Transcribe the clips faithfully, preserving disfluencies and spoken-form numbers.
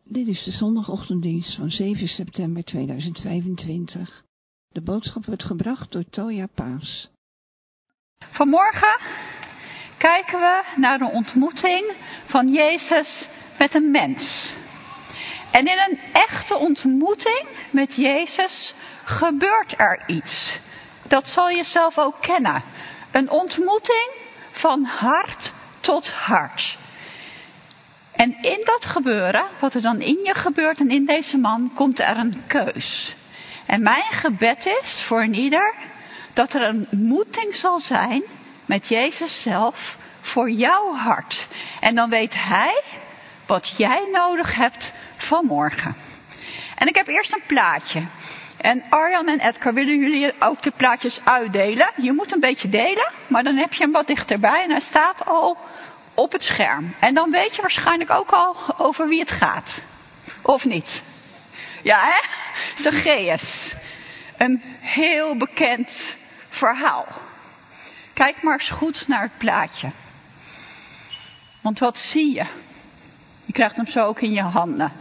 Dit is de zondagochtenddienst van zeven september tweeduizend vijfentwintig. De boodschap wordt gebracht door Toya Paas. Vanmorgen kijken we naar de ontmoeting van Jezus met een mens. En in een echte ontmoeting met Jezus gebeurt er iets. Dat zal je zelf ook kennen. Een ontmoeting van hart tot hart. En in dat gebeuren, wat er dan in je gebeurt en in deze man, komt er een keus. En mijn gebed is voor een ieder dat er een ontmoeting zal zijn met Jezus zelf voor jouw hart. En dan weet hij wat jij nodig hebt vanmorgen. En ik heb eerst een plaatje. En Arjan en Edgar, willen jullie ook de plaatjes uitdelen? Je moet een beetje delen, maar dan heb je hem wat dichterbij en hij staat al op het scherm. En dan weet je waarschijnlijk ook al over wie het gaat. Of niet? Ja, hè? Zacchaeus. Een heel bekend verhaal. Kijk maar eens goed naar het plaatje. Want wat zie je? Je krijgt hem zo ook in je handen.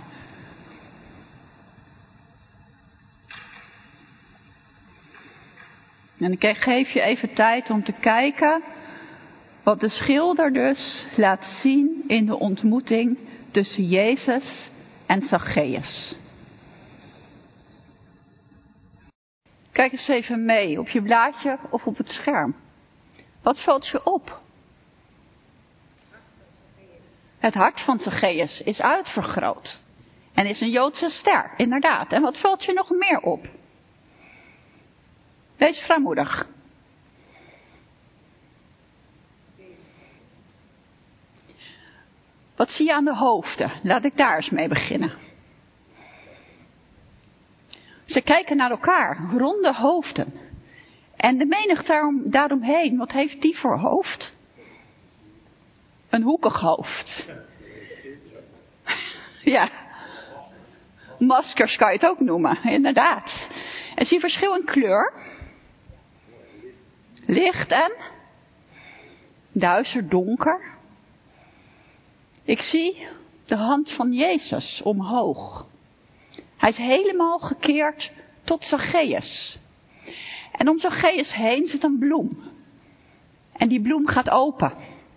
En ik geef je even tijd om te kijken wat de schilder dus laat zien in de ontmoeting tussen Jezus en Zacchaeus. Kijk eens even mee op je blaadje of op het scherm. Wat valt je op? Het hart van Zacchaeus is uitvergroot. En is een Joodse ster, inderdaad. En wat valt je nog meer op? Wees vrijmoedig. Wat zie je aan de hoofden? Laat ik daar eens mee beginnen. Ze kijken naar elkaar, ronde hoofden. En de menigte daarom, daaromheen, wat heeft die voor hoofd? Een hoekig hoofd. Ja. Maskers kan je het ook noemen, inderdaad. En zie je verschil in kleur? Licht en duister, donker. Ik zie de hand van Jezus omhoog. Hij is helemaal gekeerd tot Zacchaeus. En om Zacchaeus heen zit een bloem. En die bloem gaat open.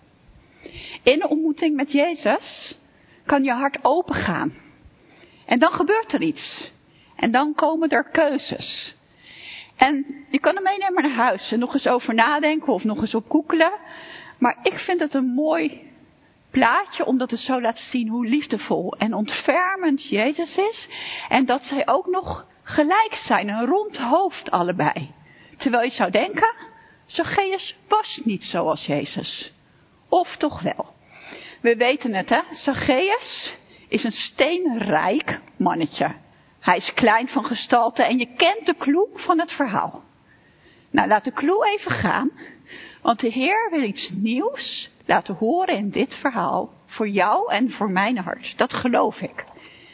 In de ontmoeting met Jezus kan je hart open gaan. En dan gebeurt er iets. En dan komen er keuzes. En je kan hem meenemen naar huis en nog eens over nadenken of nog eens op googelen. Maar ik vind het een mooi plaatje, omdat het zo laat zien hoe liefdevol en ontfermend Jezus is. En dat zij ook nog gelijk zijn, een rond hoofd allebei. Terwijl je zou denken, Zacchaeus was niet zoals Jezus. Of toch wel. We weten het, hè. Zacchaeus is een steenrijk mannetje. Hij is klein van gestalte en je kent de clue van het verhaal. Nou, laat de clue even gaan. Want de Heer wil iets nieuws laten horen in dit verhaal. Voor jou en voor mijn hart. Dat geloof ik.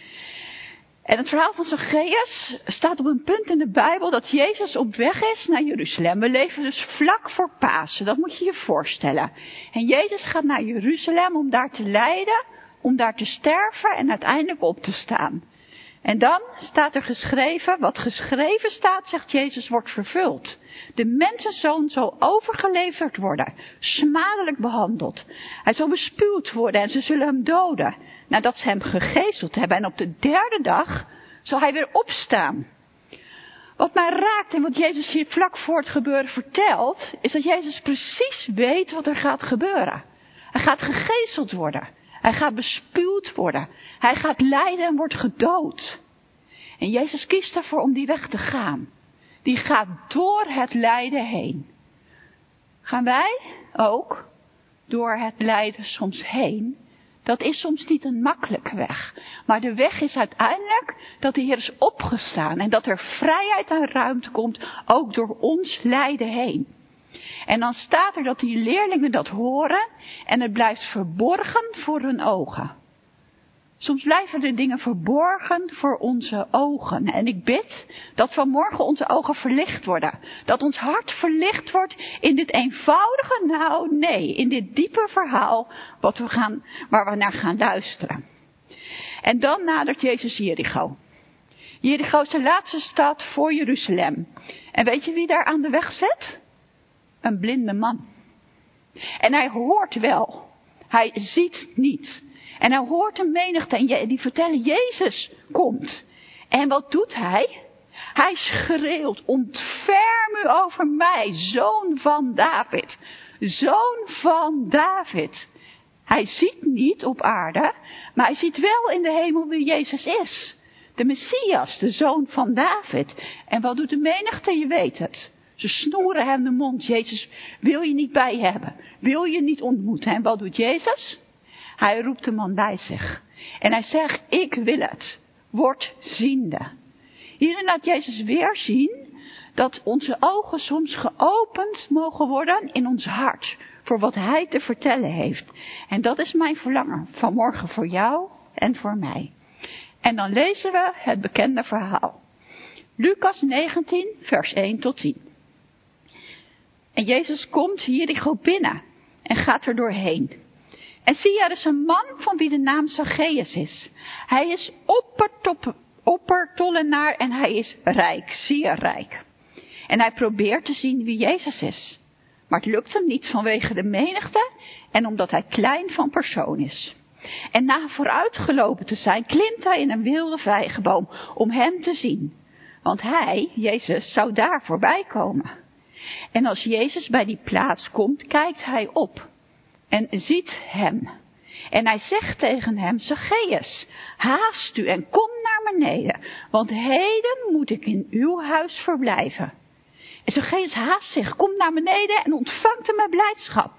En het verhaal van Zacchaeus staat op een punt in de Bijbel dat Jezus op weg is naar Jeruzalem. We leven dus vlak voor Pasen. Dat moet je je voorstellen. En Jezus gaat naar Jeruzalem om daar te lijden, om daar te sterven en uiteindelijk op te staan. En dan staat er geschreven, wat geschreven staat, zegt Jezus, wordt vervuld. De mensenzoon zal overgeleverd worden, smadelijk behandeld. Hij zal bespuwd worden en ze zullen hem doden, nadat ze hem gegezeld hebben. En op de derde dag zal hij weer opstaan. Wat mij raakt en wat Jezus hier vlak voor het gebeuren vertelt, is dat Jezus precies weet wat er gaat gebeuren. Hij gaat gegezeld worden. Hij gaat bespuwd worden. Hij gaat lijden en wordt gedood. En Jezus kiest ervoor om die weg te gaan. Die gaat door het lijden heen. Gaan wij ook door het lijden soms heen? Dat is soms niet een makkelijke weg. Maar de weg is uiteindelijk dat de Heer is opgestaan. En dat er vrijheid en ruimte komt, ook door ons lijden heen. En dan staat er dat die leerlingen dat horen en het blijft verborgen voor hun ogen. Soms blijven de dingen verborgen voor onze ogen. En ik bid dat vanmorgen onze ogen verlicht worden. Dat ons hart verlicht wordt in dit eenvoudige, nou nee, in dit diepe verhaal wat we gaan, waar we naar gaan luisteren. En dan nadert Jezus Jericho. Jericho is de laatste stad voor Jeruzalem. En weet je wie daar aan de weg zit? Een blinde man. En hij hoort wel. Hij ziet niet. En hij hoort een menigte en die vertellen Jezus komt. En wat doet hij? Hij schreeuwt, ontferm u over mij, zoon van David. Zoon van David. Hij ziet niet op aarde, maar hij ziet wel in de hemel wie Jezus is. De Messias, de zoon van David. En wat doet de menigte? Je weet het. Ze snoeren hem de mond. Jezus wil je niet bij hebben. Wil je niet ontmoeten. En wat doet Jezus? Hij roept de man bij zich. En hij zegt, ik wil het. Word ziende. Hierin laat Jezus weer zien dat onze ogen soms geopend mogen worden in ons hart. Voor wat hij te vertellen heeft. En dat is mijn verlangen vanmorgen voor jou en voor mij. En dan lezen we het bekende verhaal. Lucas negentien, vers één tot tien. En Jezus komt Jericho binnen en gaat er doorheen. En zie, er is een man van wie de naam Zacchaeus is. Hij is oppertop, oppertollenaar en hij is rijk, zeer rijk. En hij probeert te zien wie Jezus is. Maar het lukt hem niet vanwege de menigte en omdat hij klein van persoon is. En na vooruitgelopen te zijn, klimt hij in een wilde vijgenboom om hem te zien. Want hij, Jezus, zou daar voorbij komen. En als Jezus bij die plaats komt, kijkt hij op en ziet hem. En hij zegt tegen hem, Zacchaeus, haast u en kom naar beneden, want heden moet ik in uw huis verblijven. En Zacchaeus haast zich, komt naar beneden en ontvangt hem met blijdschap.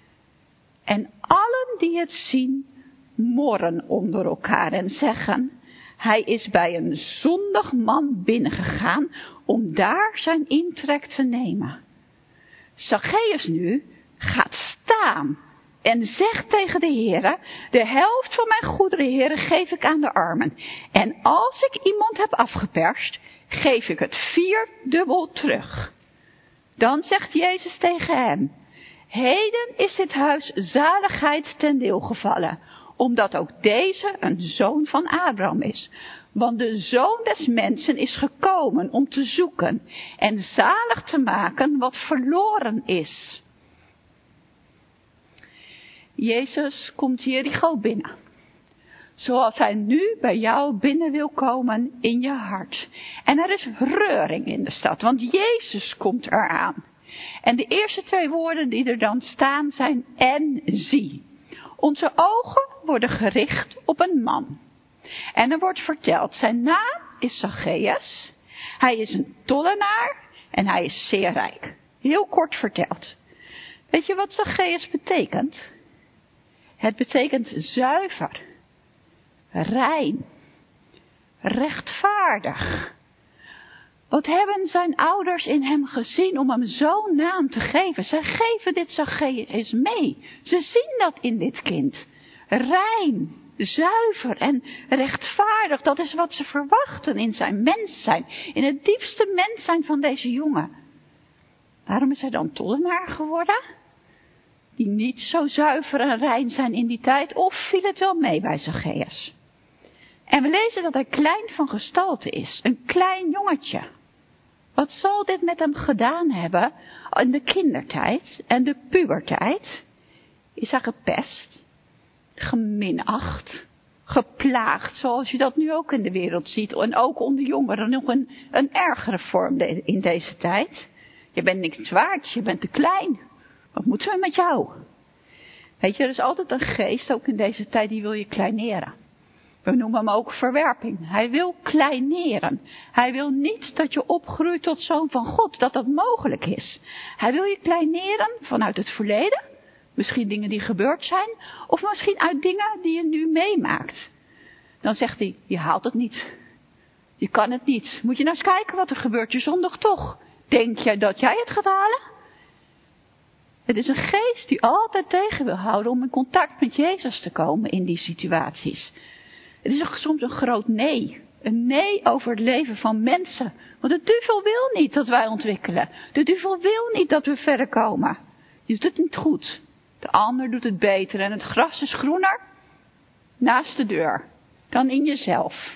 En allen die het zien, morren onder elkaar en zeggen, hij is bij een zondig man binnengegaan om daar zijn intrek te nemen. Zacchaeus nu gaat staan en zegt tegen de Heere, de helft van mijn goederen, Heere, geef ik aan de armen. En als ik iemand heb afgeperst, geef ik het vierdubbel terug. Dan zegt Jezus tegen hem, heden is dit huis zaligheid ten deel gevallen, omdat ook deze een zoon van Abraham is. Want de zoon des mensen is gekomen om te zoeken en zalig te maken wat verloren is. Jezus komt Jericho binnen. Zoals hij nu bij jou binnen wil komen in je hart. En er is reuring in de stad, want Jezus komt eraan. En de eerste twee woorden die er dan staan zijn en zie. Onze ogen worden gericht op een man. En er wordt verteld, zijn naam is Zacchaeus. Hij is een tollenaar en hij is zeer rijk. Heel kort verteld. Weet je wat Zacchaeus betekent? Het betekent zuiver, rein, rechtvaardig. Wat hebben zijn ouders in hem gezien om hem zo'n naam te geven? Zij geven dit Zacchaeus mee. Ze zien dat in dit kind. Rein, zuiver en rechtvaardig. Dat is wat ze verwachten in zijn mens zijn. In het diepste mens zijn van deze jongen. Waarom is hij dan tollenaar geworden? Die niet zo zuiver en rein zijn in die tijd. Of viel het wel mee bij Zacchaeus? En we lezen dat hij klein van gestalte is. Een klein jongetje. Wat zal dit met hem gedaan hebben in de kindertijd en de puberteit? Is hij gepest, geminacht, geplaagd, zoals je dat nu ook in de wereld ziet. En ook onder jongeren nog een, een ergere vorm de, in deze tijd. Je bent niks waard, je bent te klein. Wat moeten we met jou? Weet je, er is altijd een geest, ook in deze tijd, die wil je kleineren. We noemen hem ook verwerping. Hij wil kleineren. Hij wil niet dat je opgroeit tot zoon van God, dat dat mogelijk is. Hij wil je kleineren vanuit het verleden. Misschien dingen die gebeurd zijn. Of misschien uit dingen die je nu meemaakt. Dan zegt hij, je haalt het niet. Je kan het niet. Moet je nou eens kijken wat er gebeurt. Je zondig toch. Denk jij dat jij het gaat halen? Het is een geest die altijd tegen wil houden om in contact met Jezus te komen in die situaties. Het is soms een groot nee. Een nee over het leven van mensen. Want de duivel wil niet dat wij ontwikkelen. De duivel wil niet dat we verder komen. Je doet het niet goed. De ander doet het beter en het gras is groener naast de deur. dan in jezelf.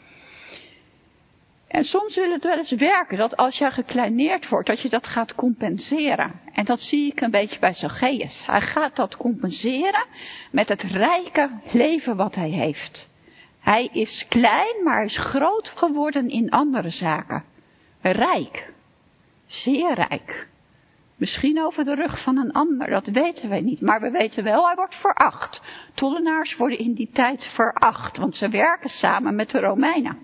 En soms wil het wel eens werken dat als je gekleineerd wordt, dat je dat gaat compenseren. En dat zie ik een beetje bij Zacchaeus. Hij gaat dat compenseren met het rijke leven wat hij heeft. Hij is klein, maar hij is groot geworden in andere zaken. Rijk. Zeer rijk. Misschien over de rug van een ander, dat weten wij niet. Maar we weten wel, hij wordt veracht. Tollenaars worden in die tijd veracht, want ze werken samen met de Romeinen.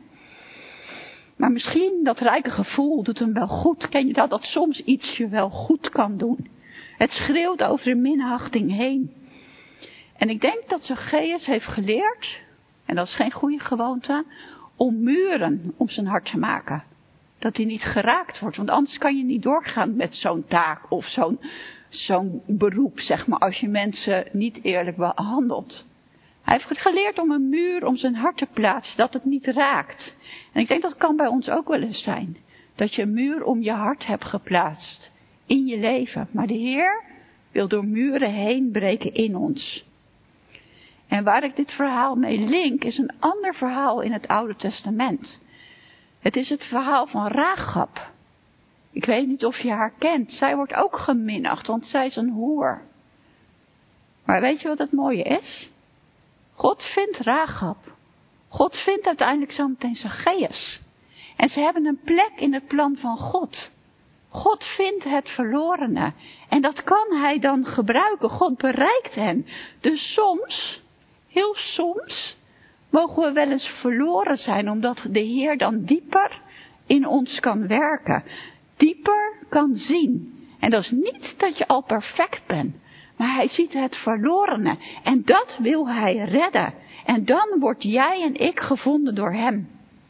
Maar misschien dat rijke gevoel doet hem wel goed. Ken je dat, dat soms iets je wel goed kan doen. Het schreeuwt over de minachting heen. En ik denk dat Zacchaeus heeft geleerd, en dat is geen goede gewoonte, om muren om zijn hart te maken. Dat hij niet geraakt wordt, want anders kan je niet doorgaan met zo'n taak of zo'n, zo'n beroep, zeg maar, als je mensen niet eerlijk behandelt. Hij heeft geleerd om een muur om zijn hart te plaatsen, dat het niet raakt. En ik denk dat kan bij ons ook wel eens zijn. Dat je een muur om je hart hebt geplaatst in je leven. Maar de Heer wil door muren heen breken in ons. En waar ik dit verhaal mee link, is een ander verhaal in het Oude Testament. Het is het verhaal van Rahab. Ik weet niet of je haar kent. Zij wordt ook geminacht, want zij is een hoer. Maar weet je wat het mooie is? God vindt Rahab. God vindt uiteindelijk zo meteen Zacchaeus. En ze hebben een plek in het plan van God. God vindt het verlorene. En dat kan hij dan gebruiken. God bereikt hen. Dus soms, heel soms, mogen we wel eens verloren zijn. Omdat de Heer dan dieper in ons kan werken. Dieper kan zien. En dat is niet dat je al perfect bent. Maar hij ziet het verlorene. En dat wil hij redden. En dan word jij en ik gevonden door hem.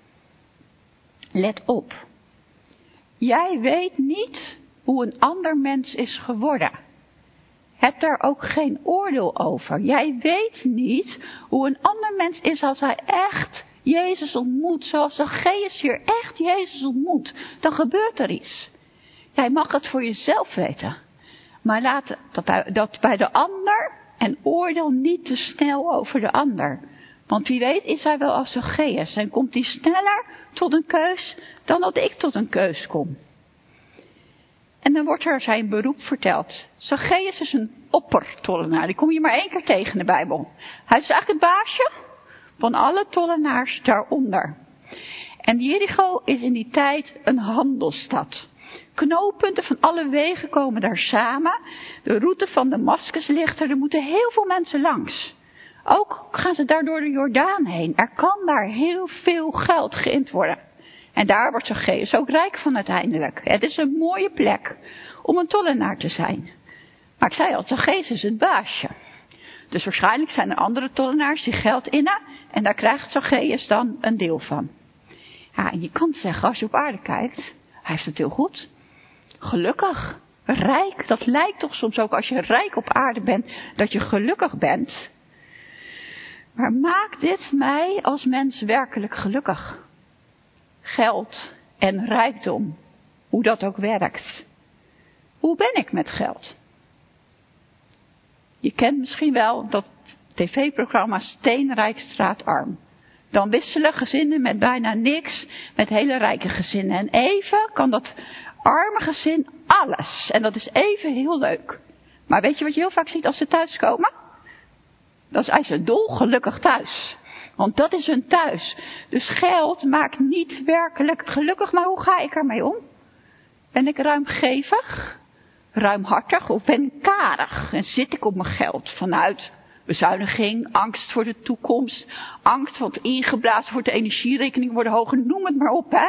Let op. Jij weet niet hoe een ander mens is geworden. Heb daar ook geen oordeel over. Jij weet niet hoe een ander mens is als hij echt Jezus ontmoet. Zoals Zacchaeus hier echt Jezus ontmoet. Dan gebeurt er iets. Jij mag het voor jezelf weten. Maar laat dat bij, dat bij de ander en oordeel niet te snel over de ander. Want wie weet is hij wel als Zacchaeus en komt hij sneller tot een keus dan dat ik tot een keus kom. En dan wordt er zijn beroep verteld. Zacchaeus is een oppertollenaar. Die kom je maar één keer tegen in de Bijbel. Hij is eigenlijk het baasje van alle tollenaars daaronder. En Jericho is in die tijd een handelsstad. Knooppunten van alle wegen komen daar samen. De route van Damascus ligt er. Er moeten heel veel mensen langs. Ook gaan ze daar door de Jordaan heen. Er kan daar heel veel geld geïnd worden. En daar wordt Zacchaeus ook rijk van uiteindelijk. Het is een mooie plek om een tollenaar te zijn. Maar ik zei al, Zacchaeus is het baasje. Dus waarschijnlijk zijn er andere tollenaars die geld innen. En daar krijgt Zacchaeus dan een deel van. Ja, en je kan zeggen, als je op aarde kijkt, hij heeft het heel goed. Gelukkig, rijk, dat lijkt toch soms ook als je rijk op aarde bent, dat je gelukkig bent. Maar maakt dit mij als mens werkelijk gelukkig? Geld en rijkdom, hoe dat ook werkt. Hoe ben ik met geld? Je kent misschien wel dat tv-programma Steenrijk Straatarm. Dan wisselen gezinnen met bijna niks met hele rijke gezinnen. En even kan dat arme gezin alles. En dat is even heel leuk. Maar weet je wat je heel vaak ziet als ze thuiskomen? Dan zijn ze dolgelukkig thuis. Want dat is hun thuis. Dus geld maakt niet werkelijk gelukkig. Maar hoe ga ik ermee om? Ben ik ruimgevig? Ruimhartig? Of ben ik karig? En zit ik op mijn geld vanuit bezuiniging, angst voor de toekomst, angst want ingeblazen wordt de energierekening worden hoger, noem het maar op, hè.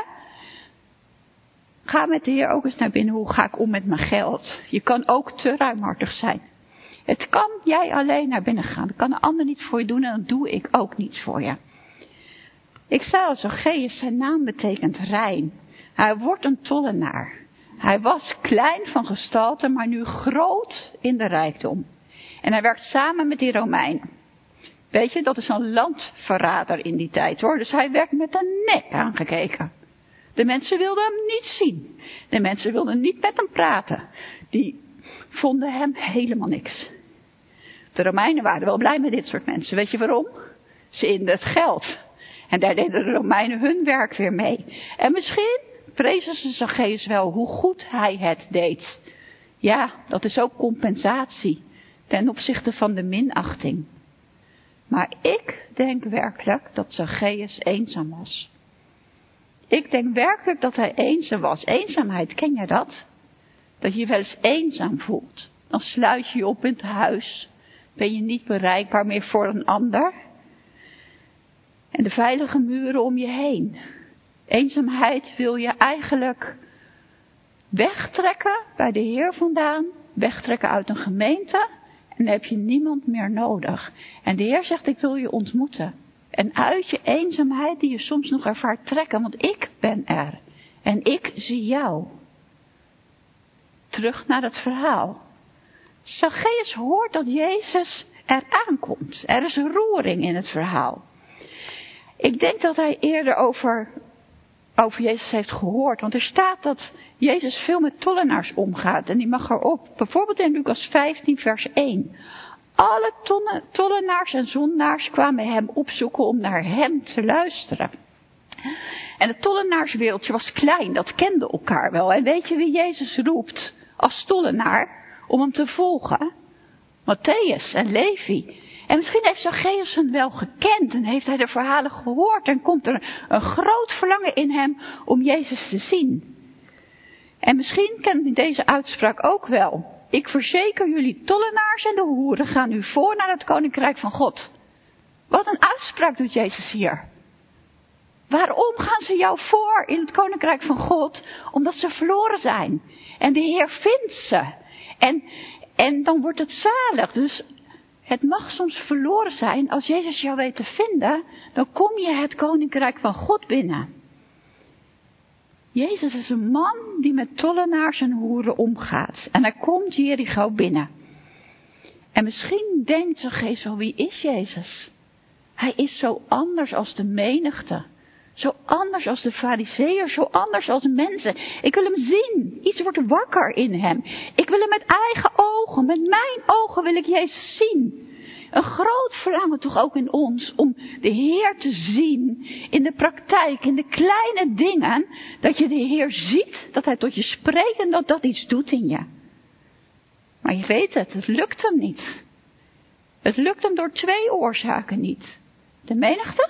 Ga met de Heer ook eens naar binnen, hoe ga ik om met mijn geld? Je kan ook te ruimhartig zijn. Het kan jij alleen naar binnen gaan, dat kan een ander niet voor je doen en dat doe ik ook niet voor je. Ik zei al, Zacchaeus, zijn naam betekent rein. Hij wordt een tollenaar. Hij was klein van gestalte, maar nu groot in de rijkdom. En hij werkt samen met die Romeinen. Weet je, dat is een landverrader in die tijd hoor. Dus hij werd met de nek aangekeken. De mensen wilden hem niet zien. De mensen wilden niet met hem praten. Die vonden hem helemaal niks. De Romeinen waren wel blij met dit soort mensen. Weet je waarom? ze in het geld. En daar deden de Romeinen hun werk weer mee. En misschien prezen ze Zacchaeus wel hoe goed hij het deed. Ja, dat is ook compensatie ten opzichte van de minachting. Maar ik denk werkelijk dat Zacchaeus eenzaam was. Ik denk werkelijk dat hij eenzaam was. Eenzaamheid, ken je dat? Dat je je wel eens eenzaam voelt. Dan sluit je je op in het huis. Ben je niet bereikbaar meer voor een ander. En de veilige muren om je heen. Eenzaamheid wil je eigenlijk wegtrekken bij de Heer vandaan. Wegtrekken uit een gemeente. En dan heb je niemand meer nodig. En de Heer zegt, ik wil je ontmoeten. En uit je eenzaamheid die je soms nog ervaart trekken. Want ik ben er. En ik zie jou. Terug naar het verhaal. Zacchaeus hoort dat Jezus er aankomt. Er is een roering in het verhaal. Ik denk dat hij eerder over, over Jezus heeft gehoord. Want er staat dat Jezus veel met tollenaars omgaat. En die mag erop. Bijvoorbeeld in Lucas vijftien vers één. Alle tonne, tollenaars en zondaars kwamen hem opzoeken om naar hem te luisteren. En het tollenaarswereldje was klein. Dat kende elkaar wel. En weet je wie Jezus roept als tollenaar om hem te volgen? Matthäus en Levi. En misschien heeft Zacchaeus hen wel gekend en heeft hij de verhalen gehoord. En komt er een groot verlangen in hem om Jezus te zien. En misschien kent hij deze uitspraak ook wel. Ik verzeker jullie, tollenaars en de hoeren gaan u voor naar het koninkrijk van God. Wat een uitspraak doet Jezus hier. Waarom gaan ze jou voor in het koninkrijk van God? Omdat ze verloren zijn. En de Heer vindt ze. En, en dan wordt het zalig. Dus het mag soms verloren zijn. Als Jezus jou weet te vinden, dan kom je het koninkrijk van God binnen. Jezus is een man die met tollenaars en hoeren omgaat. En hij komt Jericho binnen. En misschien denkt Zacchaeus wel, wie is Jezus? Hij is zo anders als de menigte. Zo anders als de farizeeërs, zo anders als mensen. Ik wil hem zien. Iets wordt wakker in hem. Ik wil hem met eigen ogen, met mijn ogen wil ik Jezus zien. Een groot verlangen toch ook in ons om de Heer te zien in de praktijk, in de kleine dingen. Dat je de Heer ziet, dat hij tot je spreekt en dat dat iets doet in je. Maar je weet het, het lukt hem niet. Het lukt hem door twee oorzaken niet. De menigte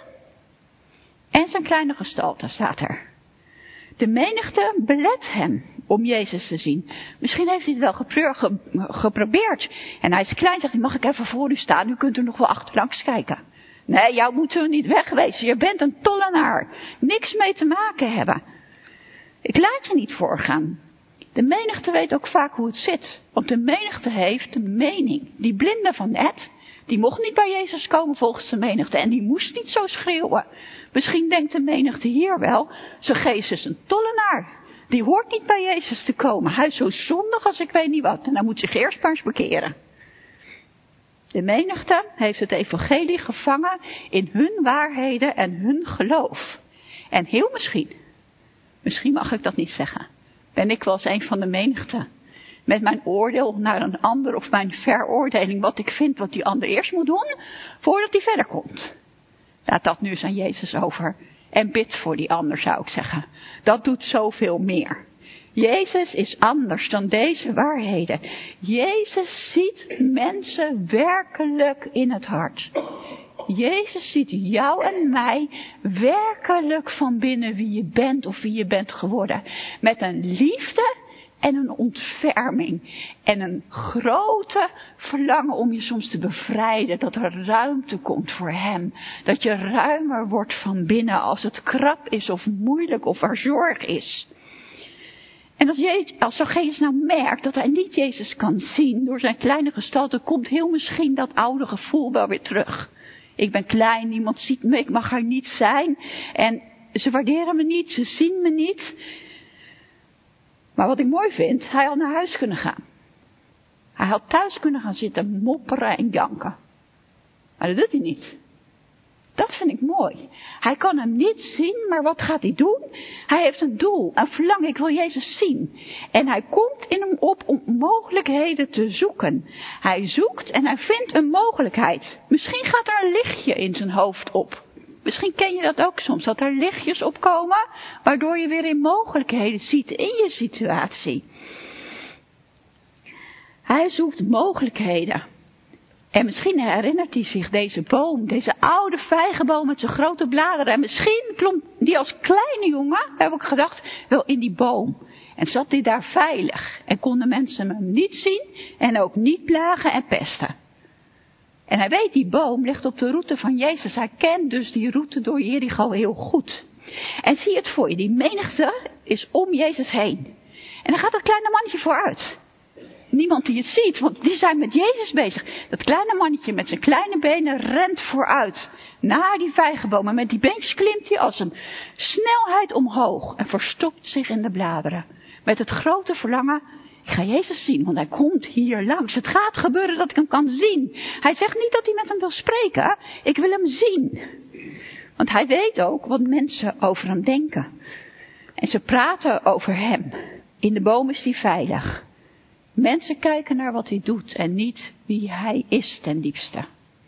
en zijn kleine gestalte staat er. De menigte belet hem om Jezus te zien. Misschien heeft hij het wel gepro- ge- geprobeerd. En hij is klein, zegt hij, mag ik even voor u staan? U kunt er nog wel achterlangs kijken. Nee, jou moeten we niet wegwezen. Je bent een tollenaar. Niks mee te maken hebben. Ik laat je niet voorgaan. De menigte weet ook vaak hoe het zit. Want de menigte heeft een mening. Die blinde van net, die mocht niet bij Jezus komen volgens de menigte. En die moest niet zo schreeuwen. Misschien denkt de menigte hier wel, Zacchaeus is een tollenaar. Die hoort niet bij Jezus te komen. Hij is zo zondig als ik weet niet wat. En hij moet zich eerst maar eens bekeren. De menigte heeft het evangelie gevangen in hun waarheden en hun geloof. En heel misschien, misschien mag ik dat niet zeggen, ben ik wel eens een van de menigte. Met mijn oordeel naar een ander of mijn veroordeling wat ik vind wat die ander eerst moet doen voordat hij verder komt. Laat dat nu eens aan Jezus over. En bid voor die ander, zou ik zeggen. Dat doet zoveel meer. Jezus is anders dan deze waarheden. Jezus ziet mensen werkelijk in het hart. Jezus ziet jou en mij werkelijk van binnen wie je bent of wie je bent geworden. Met een liefde en een ontferming. En een grote verlangen om je soms te bevrijden. Dat er ruimte komt voor hem. Dat je ruimer wordt van binnen als het krap is of moeilijk of er zorg is. En als, Jezus, als Zacchaeus nou merkt dat hij niet Jezus kan zien door zijn kleine gestalte, komt heel misschien dat oude gevoel wel weer terug. Ik ben klein, niemand ziet me, ik mag er niet zijn. En ze waarderen me niet, ze zien me niet. Maar wat ik mooi vind, hij had naar huis kunnen gaan. Hij had thuis kunnen gaan zitten mopperen en janken. Maar dat doet hij niet. Dat vind ik mooi. Hij kan hem niet zien, maar wat gaat hij doen? Hij heeft een doel, een verlangen. Ik wil Jezus zien. En hij komt in hem op om mogelijkheden te zoeken. Hij zoekt en hij vindt een mogelijkheid. Misschien gaat er een lichtje in zijn hoofd op. Misschien ken je dat ook soms, dat er lichtjes opkomen, waardoor je weer in mogelijkheden ziet in je situatie. Hij zoekt mogelijkheden. En misschien herinnert hij zich deze boom, deze oude vijgenboom met zijn grote bladeren. En misschien klom die als kleine jongen, heb ik gedacht, wel in die boom. En zat hij daar veilig. En konden mensen hem niet zien en ook niet plagen en pesten. En hij weet, die boom ligt op de route van Jezus. Hij kent dus die route door Jericho heel goed. En zie het voor je, die menigte is om Jezus heen. En dan gaat dat kleine mannetje vooruit. Niemand die het ziet, want die zijn met Jezus bezig. Dat kleine mannetje met zijn kleine benen rent vooruit naar die vijgenboom. En met die beentjes klimt hij als een snelheid omhoog en verstopt zich in de bladeren. Met het grote verlangen, ik ga Jezus zien, want hij komt hier langs. Het gaat gebeuren dat ik hem kan zien. Hij zegt niet dat hij met hem wil spreken, ik wil hem zien. Want hij weet ook wat mensen over hem denken. En ze praten over hem. In de boom is hij veilig. Mensen kijken naar wat hij doet en niet wie hij is ten diepste.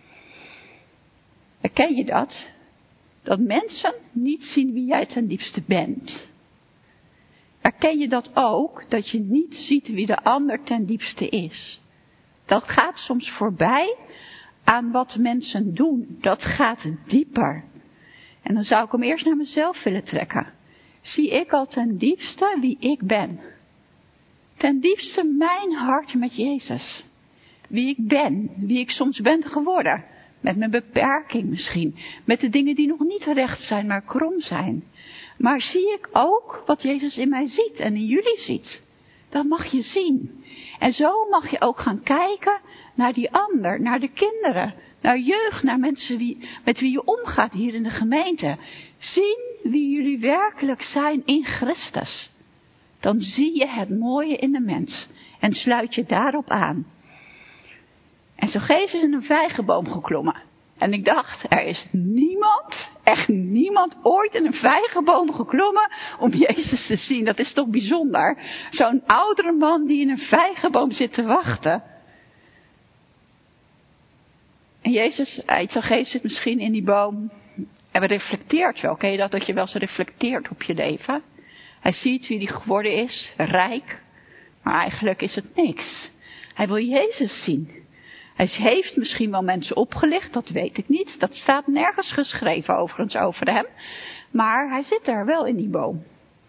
Herken je dat? Dat mensen niet zien wie jij ten diepste bent. Herken je dat ook? Dat je niet ziet wie de ander ten diepste is. Dat gaat soms voorbij aan wat mensen doen. Dat gaat dieper. En dan zou ik hem eerst naar mezelf willen trekken. Zie ik al ten diepste wie ik ben? Ten diepste mijn hart met Jezus. Wie ik ben, wie ik soms ben geworden. Met mijn beperking misschien. Met de dingen die nog niet recht zijn, maar krom zijn. Maar zie ik ook wat Jezus in mij ziet en in jullie ziet. Dat mag je zien. En zo mag je ook gaan kijken naar die ander, naar de kinderen, naar jeugd, naar mensen wie, met wie je omgaat hier in de gemeente. Zien wie jullie werkelijk zijn in Christus. Dan zie je het mooie in de mens en sluit je daarop aan. En zo Jezus is in een vijgenboom geklommen. En ik dacht, er is niemand, echt niemand ooit in een vijgenboom geklommen om Jezus te zien. Dat is toch bijzonder. Zo'n oudere man die in een vijgenboom zit te wachten. En Jezus, Jezus zit misschien in die boom en reflecteert wel. Ken je dat, dat je wel eens reflecteert op je leven? Hij ziet wie hij geworden is, rijk, maar eigenlijk is het niks. Hij wil Jezus zien. Hij heeft misschien wel mensen opgelicht, dat weet ik niet. Dat staat nergens geschreven overigens over hem. Maar hij zit daar wel in die boom.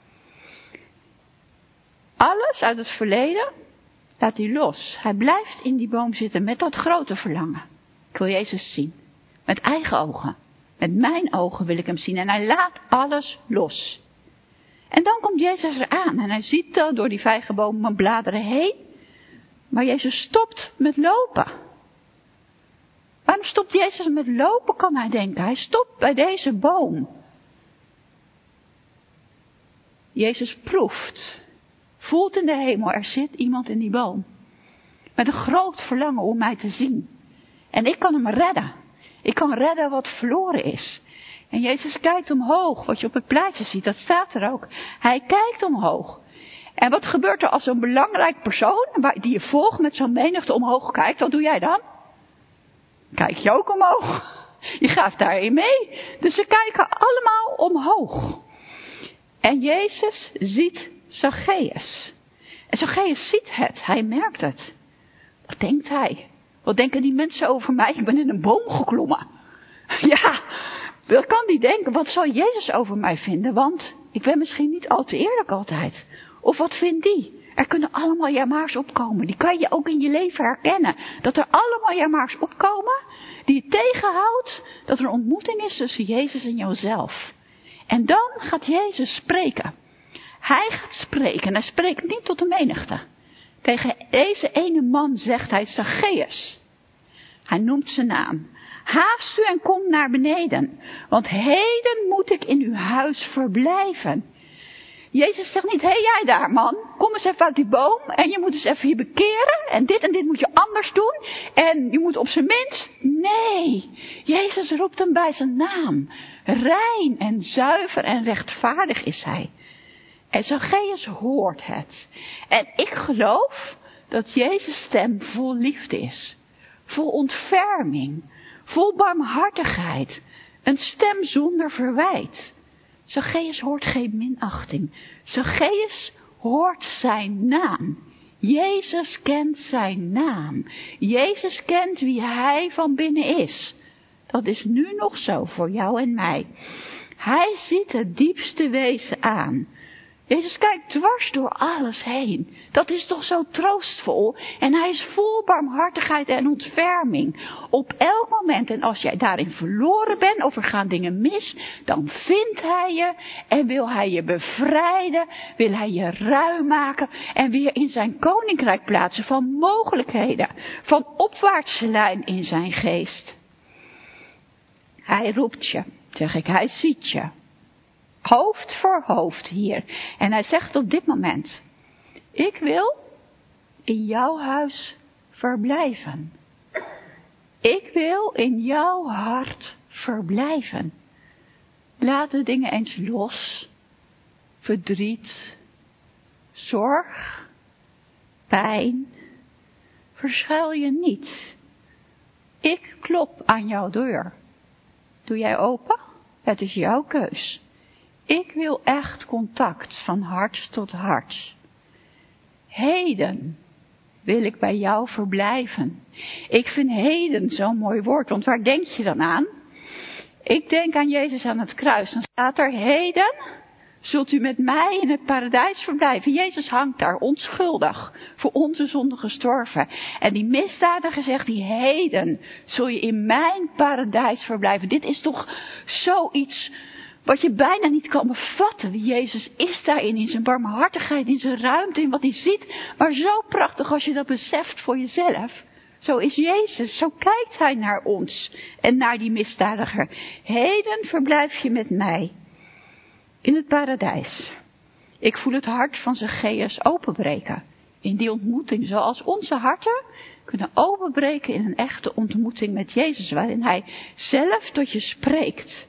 Alles uit het verleden laat hij los. Hij blijft in die boom zitten met dat grote verlangen. Ik wil Jezus zien. Met eigen ogen. Met mijn ogen wil ik hem zien. En hij laat alles los. En dan komt Jezus eraan. En hij ziet door die vijgenboom en bladeren heen. Maar Jezus stopt met lopen. Waarom stopt Jezus met lopen, kan hij denken. Hij stopt bij deze boom. Jezus proeft. Voelt in de hemel, er zit iemand in die boom. Met een groot verlangen om mij te zien. En ik kan hem redden. Ik kan redden wat verloren is. En Jezus kijkt omhoog. Wat je op het plaatje ziet, dat staat er ook. Hij kijkt omhoog. En wat gebeurt er als zo'n belangrijk persoon, die je volgt met zo'n menigte omhoog kijkt? Wat doe jij dan? Kijk je ook omhoog. Je gaat daarin mee. Dus ze kijken allemaal omhoog. En Jezus ziet Zacchaeus. En Zacchaeus ziet het. Hij merkt het. Wat denkt hij? Wat denken die mensen over mij? Ik ben in een boom geklommen. Ja, wat kan die denken? Wat zal Jezus over mij vinden? Want ik ben misschien niet al te eerlijk altijd. Of wat vindt die? Er kunnen allemaal jamaars opkomen. Die kan je ook in je leven herkennen. Dat er allemaal jamaars opkomen die je tegenhoudt dat er een ontmoeting is tussen Jezus en jouzelf. En dan gaat Jezus spreken. Hij gaat spreken en hij spreekt niet tot de menigte. Tegen deze ene man zegt hij Zacchaeus. Hij noemt zijn naam. Haast u en kom naar beneden, want heden moet ik in uw huis verblijven. Jezus zegt niet, hé hey, jij daar man, kom eens even uit die boom en je moet eens even je bekeren en dit en dit moet je anders doen en je moet op zijn minst. Nee, Jezus roept hem bij zijn naam. Rein en zuiver en rechtvaardig is hij. En Zacchaeus hoort het. En ik geloof dat Jezus' stem vol liefde is. Vol ontferming. Vol barmhartigheid. Een stem zonder verwijt. Zacchaeus hoort geen minachting. Zacchaeus hoort zijn naam. Jezus kent zijn naam. Jezus kent wie hij van binnen is. Dat is nu nog zo voor jou en mij. Hij ziet het diepste wezen aan. Jezus kijkt dwars door alles heen. Dat is toch zo troostvol. En hij is vol barmhartigheid en ontferming. Op elk moment. En als jij daarin verloren bent of er gaan dingen mis. Dan vindt hij je. En wil hij je bevrijden. Wil hij je ruim maken. En weer in zijn koninkrijk plaatsen van mogelijkheden. Van opwaartse lijn in zijn geest. Hij roept je. Zeg ik. Hij ziet je. Hoofd voor hoofd hier. En hij zegt op dit moment. Ik wil in jouw huis verblijven. Ik wil in jouw hart verblijven. Laat de dingen eens los. Verdriet. Zorg. Pijn. Verschuil je niet. Ik klop aan jouw deur. Doe jij open? Het is jouw keus. Ik wil echt contact van hart tot hart. Heden wil ik bij jou verblijven. Ik vind heden zo'n mooi woord, want waar denk je dan aan? Ik denk aan Jezus aan het kruis. Dan staat er, heden zult u met mij in het paradijs verblijven. Jezus hangt daar onschuldig, voor onze zonde gestorven. En die misdadiger zegt, die heden zul je in mijn paradijs verblijven. Dit is toch zoiets wat je bijna niet kan bevatten. Wie Jezus is daarin, in zijn barmhartigheid, in zijn ruimte, in wat hij ziet. Maar zo prachtig als je dat beseft voor jezelf. Zo is Jezus, zo kijkt hij naar ons en naar die misdadiger. Heden verblijf je met mij in het paradijs. Ik voel het hart van Zacchaeus openbreken. In die ontmoeting, zoals onze harten kunnen openbreken in een echte ontmoeting met Jezus. Waarin hij zelf tot je spreekt.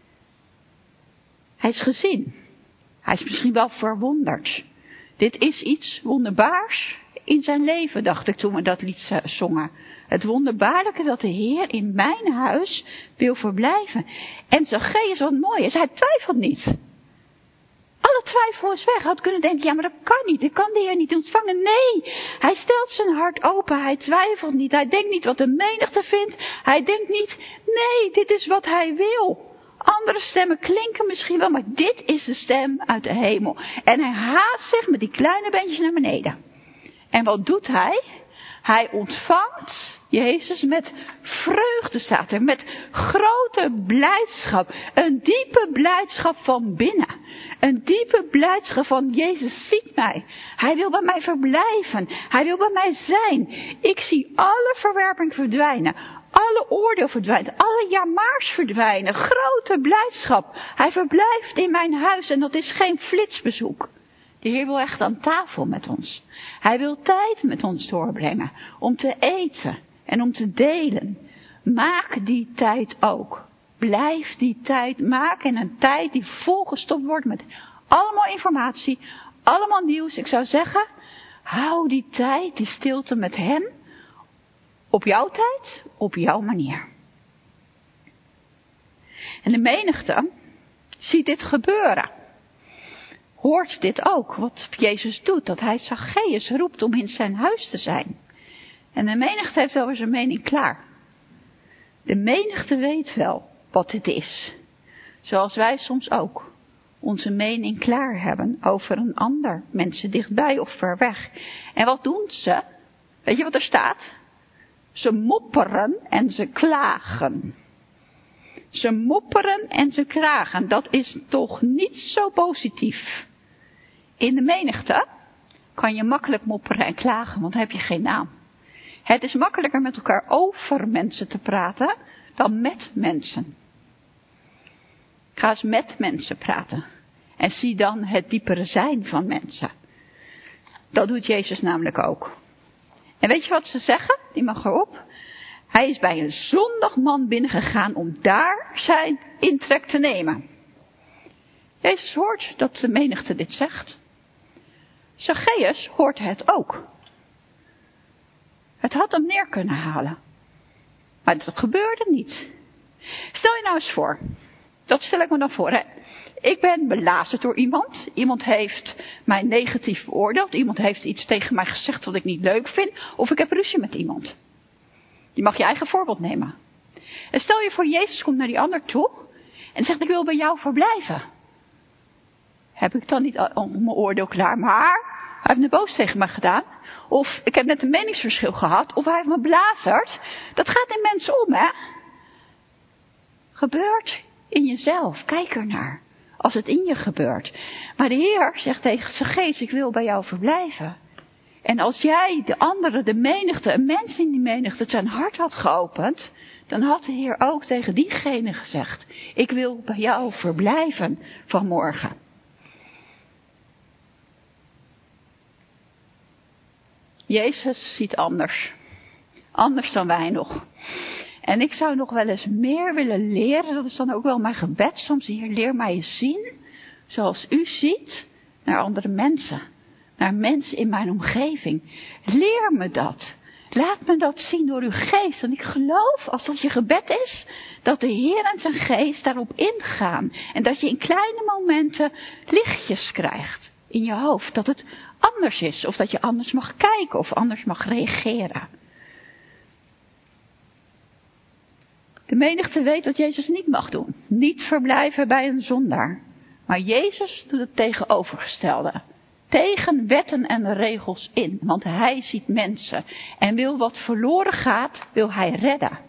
Hij is gezien. Hij is misschien wel verwonderd. Dit is iets wonderbaars in zijn leven, dacht ik toen we dat lied zongen. Het wonderbaarlijke dat de Heer in mijn huis wil verblijven. En Zacchaeus, wat mooi is, hij twijfelt niet. Alle twijfel is weg. Hij had kunnen denken, ja maar dat kan niet. Ik kan de Heer niet ontvangen. Nee, hij stelt zijn hart open. Hij twijfelt niet. Hij denkt niet wat de menigte vindt. Hij denkt niet, nee, dit is wat hij wil. Andere stemmen klinken misschien wel, maar dit is de stem uit de hemel. En hij haast zich met die kleine beentjes naar beneden. En wat doet hij? Hij ontvangt Jezus met vreugde, staat er. Met grote blijdschap. Een diepe blijdschap van binnen. Een diepe blijdschap van Jezus ziet mij. Hij wil bij mij verblijven. Hij wil bij mij zijn. Ik zie alle verwerping verdwijnen. Alle oordeel verdwijnt. Alle jamaars verdwijnen. Grote blijdschap. Hij verblijft in mijn huis en dat is geen flitsbezoek. De Heer wil echt aan tafel met ons. Hij wil tijd met ons doorbrengen. Om te eten en om te delen. Maak die tijd ook. Blijf die tijd maken. En een tijd die volgestopt wordt met allemaal informatie. Allemaal nieuws. Ik zou zeggen, hou die tijd, die stilte met hem. Op jouw tijd, op jouw manier. En de menigte ziet dit gebeuren. Hoort dit ook, wat Jezus doet, dat hij Zacchaeus roept om in zijn huis te zijn. En de menigte heeft wel zijn mening klaar. De menigte weet wel wat dit is. Zoals wij soms ook onze mening klaar hebben over een ander. Mensen dichtbij of ver weg. En wat doen ze? Weet je wat er staat? Ze mopperen en ze klagen. Ze mopperen en ze klagen. Dat is toch niet zo positief. In de menigte kan je makkelijk mopperen en klagen, want dan heb je geen naam. Het is makkelijker met elkaar over mensen te praten dan met mensen. Ga eens met mensen praten. En zie dan het diepere zijn van mensen. Dat doet Jezus namelijk ook. En weet je wat ze zeggen? Die mag erop. Hij is bij een zondig man binnengegaan om daar zijn intrek te nemen. Jezus hoort dat de menigte dit zegt. Zacchaeus hoort het ook. Het had hem neer kunnen halen. Maar dat gebeurde niet. Stel je nou eens voor. Dat stel ik me dan voor. Hè? Ik ben belazerd door iemand. Iemand heeft mij negatief beoordeeld. Iemand heeft iets tegen mij gezegd wat ik niet leuk vind. Of ik heb ruzie met iemand. Je mag je eigen voorbeeld nemen. En stel je voor, Jezus komt naar die ander toe. En zegt, ik wil bij jou verblijven. Heb ik dan niet al mijn oordeel klaar. Maar hij heeft me boos tegen mij gedaan. Of ik heb net een meningsverschil gehad. Of hij heeft me belazerd. Dat gaat in mensen om, hè. Gebeurt in jezelf. Kijk ernaar. Als het in je gebeurt. Maar de Heer zegt tegen Zacchaeus, ik wil bij jou verblijven. En als jij de anderen, de menigte, een mens in die menigte zijn hart had geopend. Dan had de Heer ook tegen diegene gezegd. Ik wil bij jou verblijven vanmorgen. Jezus ziet anders. Anders dan wij nog. En ik zou nog wel eens meer willen leren. Dat is dan ook wel mijn gebed. Soms, Heer, leer mij eens zien. Zoals u ziet. Naar andere mensen. Naar mensen in mijn omgeving. Leer me dat. Laat me dat zien door uw geest. En ik geloof, als dat je gebed is, dat de Heer en zijn geest daarop ingaan. En dat je in kleine momenten lichtjes krijgt in je hoofd. Dat het anders is. Of dat je anders mag kijken of anders mag reageren. De menigte weet wat Jezus niet mag doen. Niet verblijven bij een zondaar. Maar Jezus doet het tegenovergestelde. Tegen wetten en regels in. Want hij ziet mensen. En wil wat verloren gaat, wil hij redden.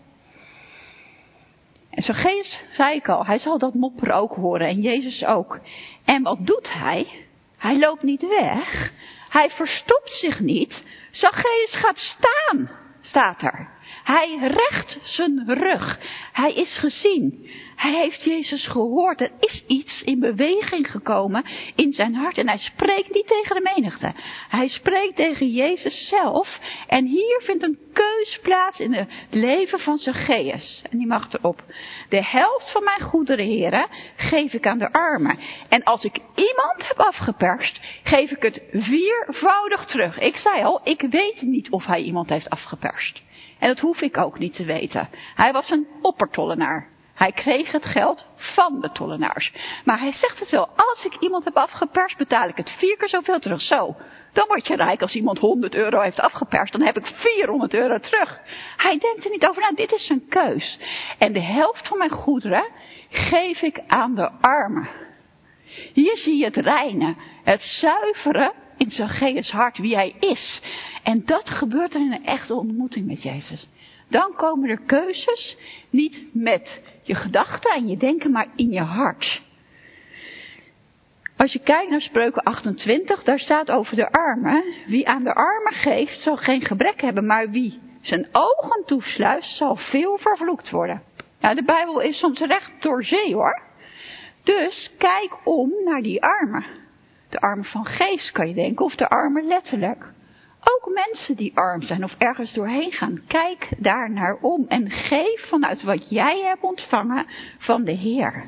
En Zacchaeus, zei ik al, hij zal dat mopperen ook horen. En Jezus ook. En wat doet hij? Hij loopt niet weg. Hij verstopt zich niet. Zacchaeus gaat staan, staat er. Hij recht zijn rug. Hij is gezien. Hij heeft Jezus gehoord. Er is iets in beweging gekomen in zijn hart. En hij spreekt niet tegen de menigte. Hij spreekt tegen Jezus zelf. En hier vindt een keus plaats in het leven van Zacchaeus. En die mag erop. De helft van mijn goederen, heren, geef ik aan de armen. En als ik iemand heb afgeperst, geef ik het viervoudig terug. Ik zei al, ik weet niet of hij iemand heeft afgeperst. En dat hoef ik ook niet te weten. Hij was een oppertollenaar. Hij kreeg het geld van de tollenaars. Maar hij zegt het wel. Als ik iemand heb afgeperst, betaal ik het vier keer zoveel terug. Zo. Dan word je rijk als iemand honderd euro heeft afgeperst. Dan heb ik vierhonderd euro terug. Hij denkt er niet over na. Dit is zijn keus. En de helft van mijn goederen geef ik aan de armen. Hier zie je het reine. Het zuiveren in Zacchaeus hart wie hij is. En dat gebeurt er in een echte ontmoeting met Jezus. Dan komen er keuzes, niet met je gedachten en je denken, maar in je hart. Als je kijkt naar Spreuken achtentwintig, daar staat over de armen. Wie aan de armen geeft, zal geen gebrek hebben, maar wie zijn ogen toesluit, zal veel vervloekt worden. Ja, de Bijbel is soms recht door zee, hoor. Dus kijk om naar die armen. De armen van geest kan je denken, of de armen letterlijk. Ook mensen die arm zijn of ergens doorheen gaan. Kijk daar naar om en geef vanuit wat jij hebt ontvangen van de Heer.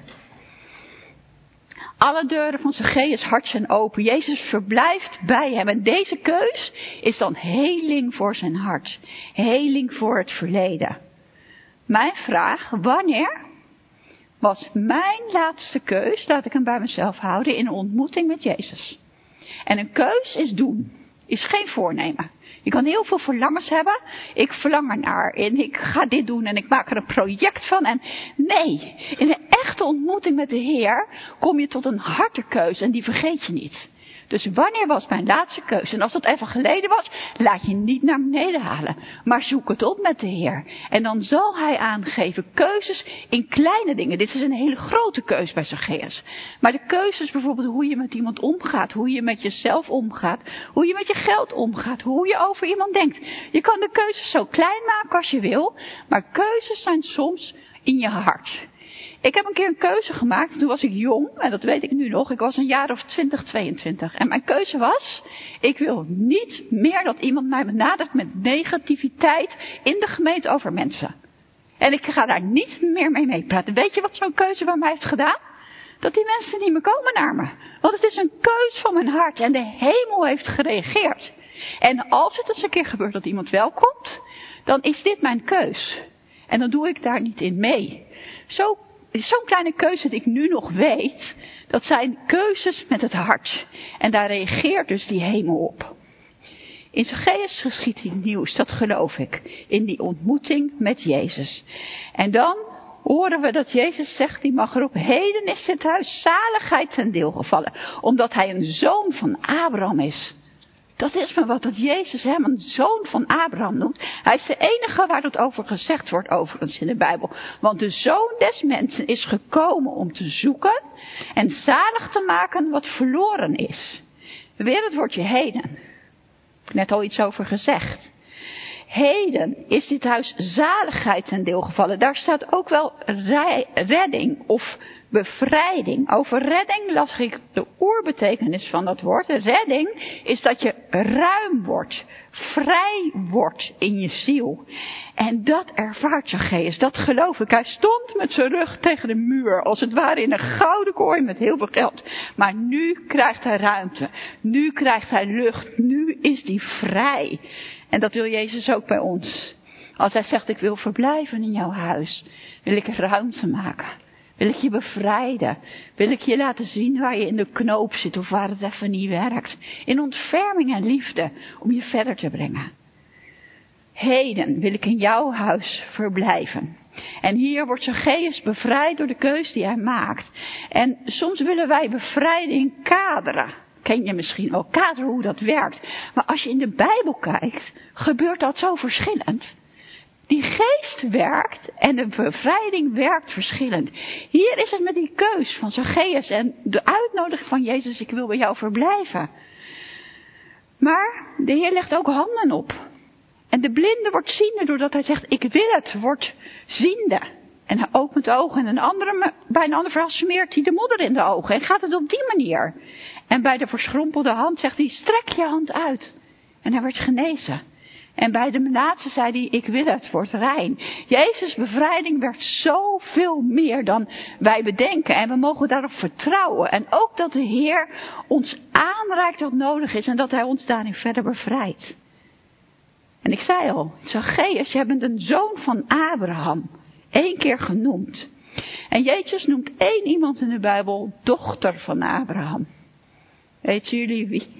Alle deuren van Zacchaeus hart zijn open. Jezus verblijft bij hem. En deze keus is dan heling voor zijn hart. Heling voor het verleden. Mijn vraag, wanneer was mijn laatste keus, laat ik hem bij mezelf houden, in een ontmoeting met Jezus? En een keus is doen. Is geen voornemen. Je kan heel veel verlangens hebben. Ik verlang ernaar en ik ga dit doen en ik maak er een project van. En nee, in een echte ontmoeting met de Heer kom je tot een hartekeuze en die vergeet je niet. Dus wanneer was mijn laatste keuze? En als dat even geleden was, laat je niet naar beneden halen. Maar zoek het op met de Heer. En dan zal hij aangeven keuzes in kleine dingen. Dit is een hele grote keus bij Zacchaeus. Maar de keuzes bijvoorbeeld hoe je met iemand omgaat. Hoe je met jezelf omgaat. Hoe je met je geld omgaat. Hoe je over iemand denkt. Je kan de keuzes zo klein maken als je wil. Maar keuzes zijn soms in je hart. Ik heb een keer een keuze gemaakt. Toen was ik jong. En dat weet ik nu nog. Ik was een jaar of twintig, tweeëntwintig. En mijn keuze was. Ik wil niet meer dat iemand mij benadert met negativiteit in de gemeente over mensen. En ik ga daar niet meer mee meepraten. Weet je wat zo'n keuze bij mij heeft gedaan? Dat die mensen niet meer komen naar me. Want het is een keus van mijn hart. En de hemel heeft gereageerd. En als het eens een keer gebeurt dat iemand wel komt. Dan is dit mijn keus. En dan doe ik daar niet in mee. Zo, zo'n kleine keuze die ik nu nog weet. Dat zijn keuzes met het hart. En daar reageert dus die hemel op. In Zacchaeus geschiet iets nieuws, dat geloof ik. In die ontmoeting met Jezus. En dan horen we dat Jezus zegt, die mag erop. Heden is dit huis zaligheid ten deel gevallen. Omdat hij een zoon van Abraham is. Dat is maar wat dat Jezus hem een zoon van Abraham noemt. Hij is de enige waar dat over gezegd wordt overigens in de Bijbel. Want de zoon des mensen is gekomen om te zoeken en zalig te maken wat verloren is. Weer het woordje heden. Net al iets over gezegd. Heden is dit huis zaligheid ten deel gevallen. Daar staat ook wel redding of bevrijding. Over redding las ik de oerbetekenis van dat woord. Redding is dat je ruim wordt, vrij wordt in je ziel. En dat ervaart Zacchaeus, dat geloof ik. Hij stond met zijn rug tegen de muur, als het ware in een gouden kooi met heel veel geld. Maar nu krijgt hij ruimte, nu krijgt hij lucht, nu is hij vrij. En dat wil Jezus ook bij ons. Als hij zegt, ik wil verblijven in jouw huis, wil ik ruimte maken. Wil ik je bevrijden? Wil ik je laten zien waar je in de knoop zit of waar het even niet werkt? In ontferming en liefde om je verder te brengen. Heden wil ik in jouw huis verblijven. En hier wordt Zacchaeus bevrijd door de keus die hij maakt. En soms willen wij bevrijding kaderen. Ken je misschien wel, kaderen hoe dat werkt. Maar als je in de Bijbel kijkt, gebeurt dat zo verschillend. Die geest werkt en de bevrijding werkt verschillend. Hier is het met die keus van Zacchaeus en de uitnodiging van Jezus, ik wil bij jou verblijven. Maar de Heer legt ook handen op. En de blinde wordt ziende doordat hij zegt, ik wil het, wordt ziende. En hij opent de ogen en een andere, bij een ander verhaal smeert hij de modder in de ogen. En gaat het op die manier. En bij de verschrompelde hand zegt hij, strek je hand uit. En hij werd genezen. En bij de melaatse zei hij, ik wil het, wordt rein. Jezus' bevrijding werkt zoveel meer dan wij bedenken. En we mogen daarop vertrouwen. En ook dat de Heer ons aanreikt wat nodig is. En dat hij ons daarin verder bevrijdt. En ik zei al, Zacchaeus, jij bent een zoon van Abraham. Eén keer genoemd. En Jezus noemt één iemand in de Bijbel dochter van Abraham. Weten jullie wie?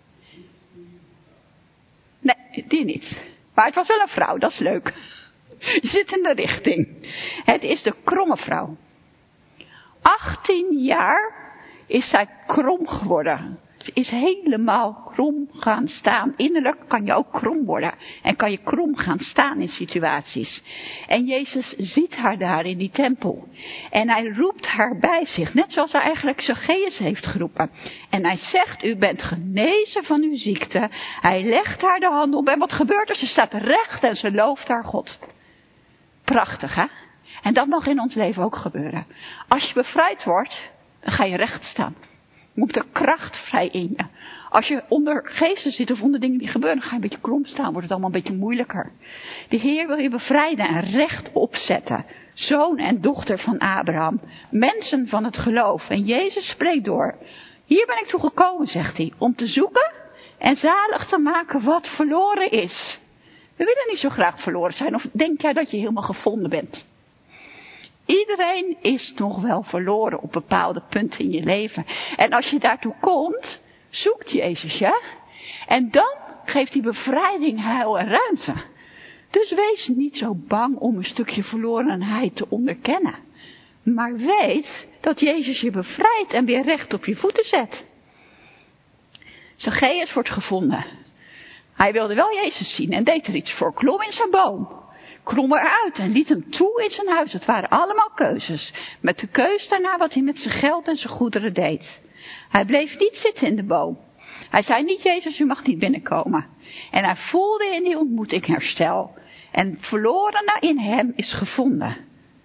Nee, die niet. Maar het was wel een vrouw, dat is leuk. Je zit in de richting. Het is de kromme vrouw. achttien jaar is zij krom geworden. Ze is helemaal krom gaan staan. Innerlijk kan je ook krom worden. En kan je krom gaan staan in situaties. En Jezus ziet haar daar in die tempel. En hij roept haar bij zich. Net zoals hij eigenlijk Zacchaeus heeft geroepen. En hij zegt, u bent genezen van uw ziekte. Hij legt haar de hand op. En wat gebeurt er? Ze staat recht en ze looft haar God. Prachtig, hè? En dat mag in ons leven ook gebeuren. Als je bevrijd wordt, dan ga je recht staan. Moet er kracht vrij in je. Als je onder geesten zit of onder dingen die gebeuren, dan ga je een beetje krom staan. Wordt het allemaal een beetje moeilijker. De Heer wil je bevrijden en recht opzetten. Zoon en dochter van Abraham. Mensen van het geloof. En Jezus spreekt door. Hier ben ik toe gekomen, zegt hij. Om te zoeken en zalig te maken wat verloren is. We willen niet zo graag verloren zijn. Of denk jij dat je helemaal gevonden bent? Iedereen is nog wel verloren op bepaalde punten in je leven. En als je daartoe komt, zoekt Jezus je. En dan geeft hij bevrijding, heil en ruimte. Dus wees niet zo bang om een stukje verlorenheid te onderkennen. Maar weet dat Jezus je bevrijdt en weer recht op je voeten zet. Zacchaeus wordt gevonden. Hij wilde wel Jezus zien en deed er iets voor. Klom in zijn boom. Klom eruit en liet hem toe in zijn huis. Het waren allemaal keuzes. Met de keus daarna wat hij met zijn geld en zijn goederen deed. Hij bleef niet zitten in de boom. Hij zei niet, Jezus, u mag niet binnenkomen. En hij voelde in die ontmoeting herstel. En verloren in hem is gevonden.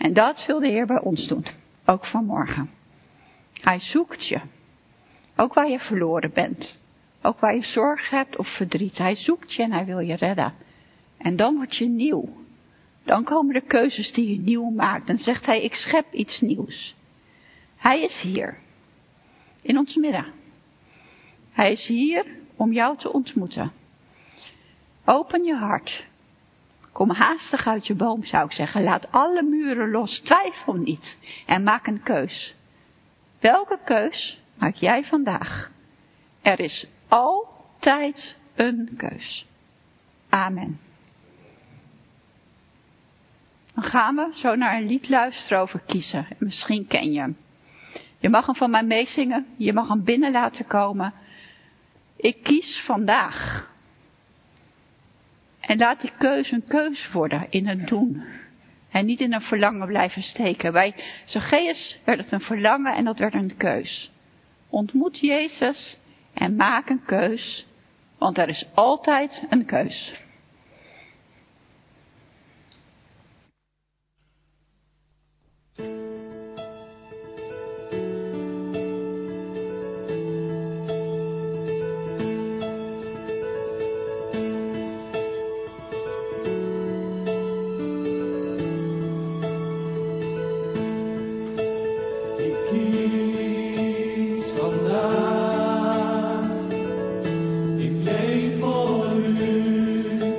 En dat wil de Heer bij ons doen. Ook vanmorgen. Hij zoekt je. Ook waar je verloren bent. Ook waar je zorg hebt of verdriet. Hij zoekt je en hij wil je redden. En dan word je nieuw. Dan komen de keuzes die je nieuw maakt. Dan zegt hij, ik schep iets nieuws. Hij is hier. In ons midden. Hij is hier om jou te ontmoeten. Open je hart. Kom haastig uit je boom, zou ik zeggen. Laat alle muren los. Twijfel niet. En maak een keus. Welke keus maak jij vandaag? Er is altijd een keus. Amen. Dan gaan we zo naar een lied luisteren over kiezen. Misschien ken je hem. Je mag hem van mij meezingen. Je mag hem binnen laten komen. Ik kies vandaag. En laat die keus een keus worden in het doen. En niet in een verlangen blijven steken. Bij Zacchaeus werd het een verlangen en dat werd een keus. Ontmoet Jezus en maak een keus. Want er is altijd een keus. Vandaag, ik leef voor u.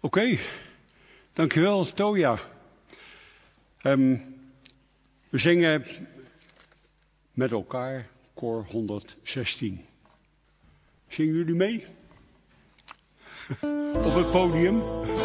okay, dankjewel Toja. Um, we zingen met elkaar koor honderdzestien. Zingen jullie mee? Op het podium.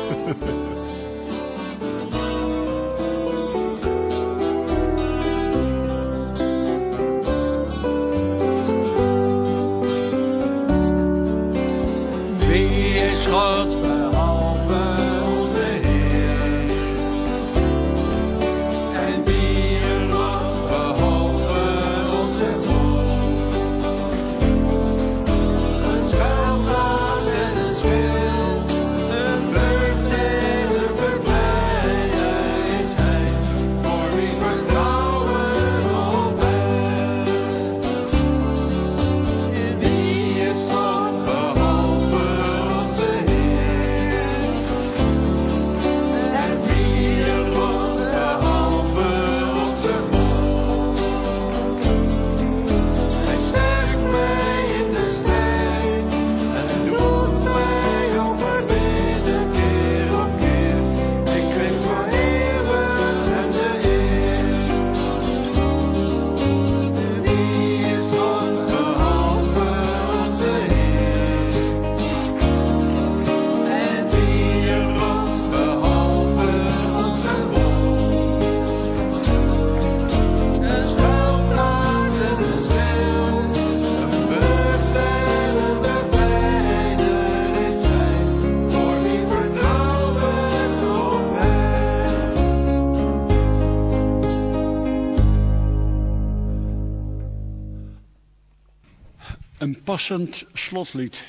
Een passend slotlied.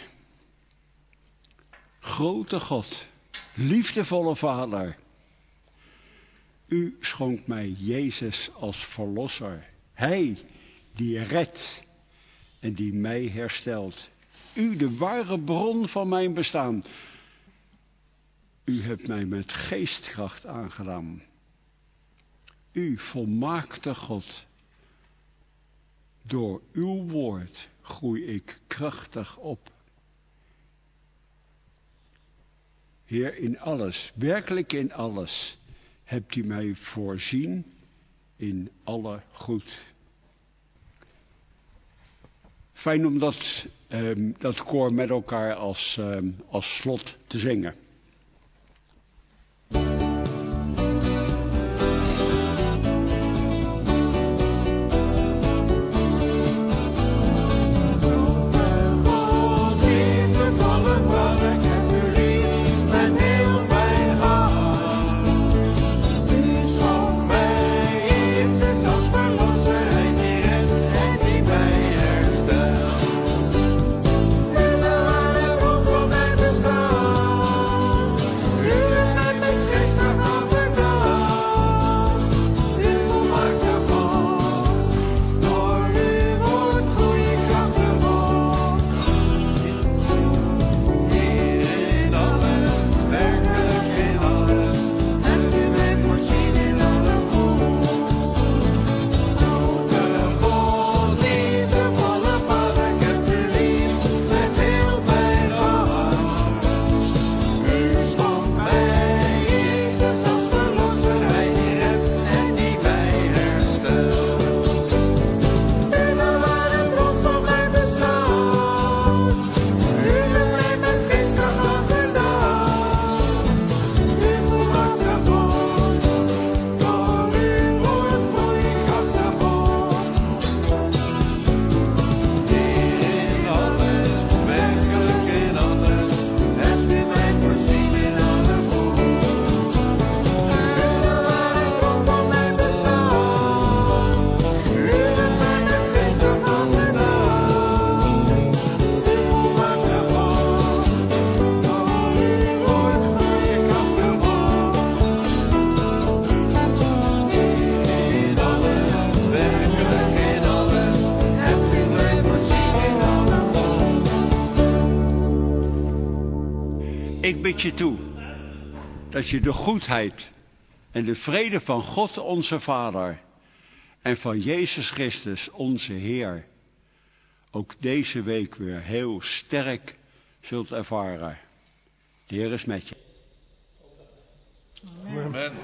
Grote God, liefdevolle Vader, u schonk mij Jezus als verlosser. Hij die redt en die mij herstelt. U de ware bron van mijn bestaan. U hebt mij met geestkracht aangedaan. U volmaakte God. Door uw woord groei ik krachtig op. Heer, in alles, werkelijk in alles, hebt u mij voorzien in alle goed. Fijn om dat, um, dat koor met elkaar als, um, als slot te zingen. Ik bid je toe dat je de goedheid en de vrede van God onze Vader en van Jezus Christus onze Heer ook deze week weer heel sterk zult ervaren. De Heer is met je. Amen.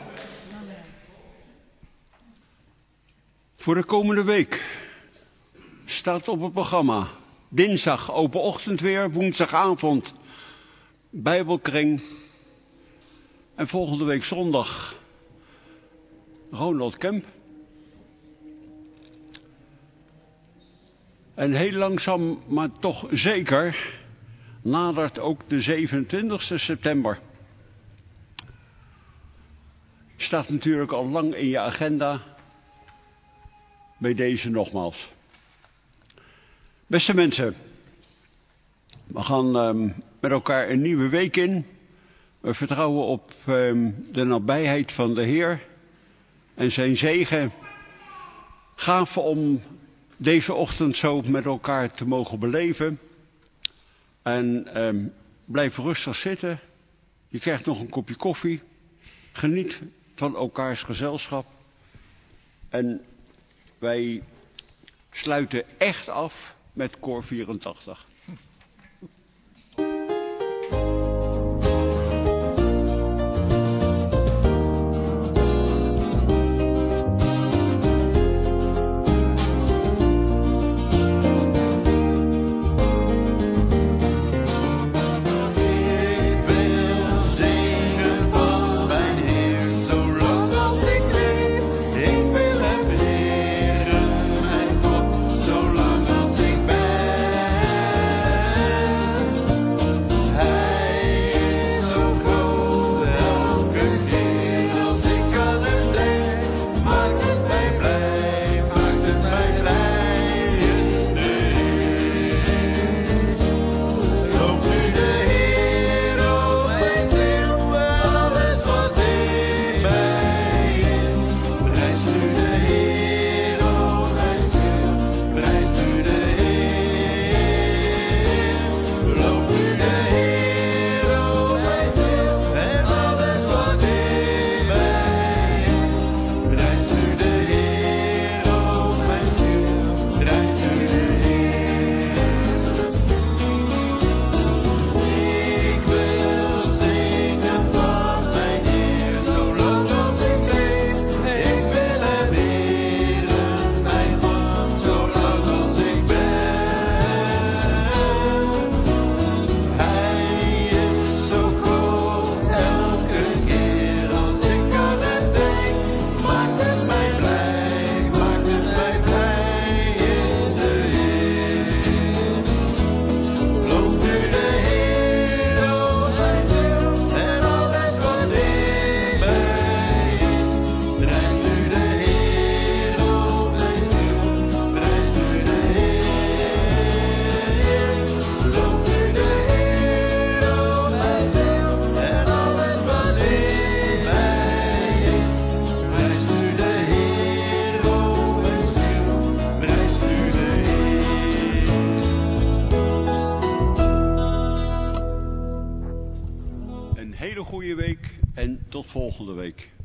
Voor de komende week staat op het programma dinsdag open ochtend weer, woensdagavond Bijbelkring en volgende week zondag Ronald Kemp. En heel langzaam, maar toch zeker, nadert ook de zevenentwintigste september. Staat natuurlijk al lang in je agenda. Bij deze nogmaals. Beste mensen, we gaan um, met elkaar een nieuwe week in. We vertrouwen op um, de nabijheid van de Heer en zijn zegen. Gaaf om deze ochtend zo met elkaar te mogen beleven. En um, blijf rustig zitten. Je krijgt nog een kopje koffie. Geniet van elkaars gezelschap. En wij sluiten echt af met koor vierentachtig. Volgende week.